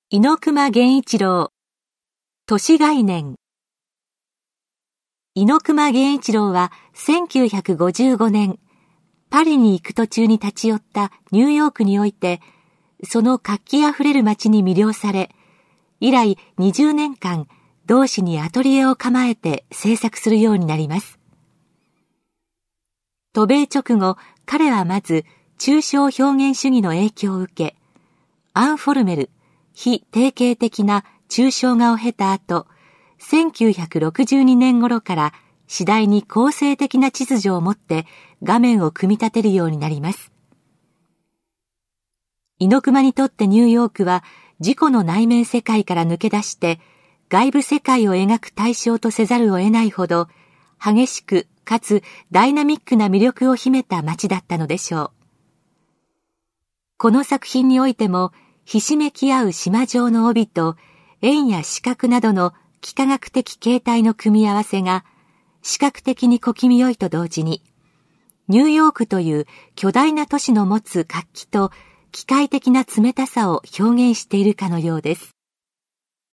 猪熊源一郎、都市概念。猪熊源一郎は1955年、パリに行く途中に立ち寄ったニューヨークにおいて、その活気あふれる街に魅了され、以来20年間、同市にアトリエを構えて制作するようになります。渡米直後、彼はまず、抽象表現主義の影響を受け、アンフォルメル、非定型的な抽象画を経た後、1962年頃から次第に構成的な秩序を持って画面を組み立てるようになります。猪熊にとってニューヨークは自己の内面世界から抜け出して外部世界を描く対象とせざるを得ないほど激しくかつダイナミックな魅力を秘めた街だったのでしょう。この作品においてもひしめき合う島状の帯と円や四角などの幾何学的形態の組み合わせが視覚的に小気味良いと同時にニューヨークという巨大な都市の持つ活気と機械的な冷たさを表現しているかのようです。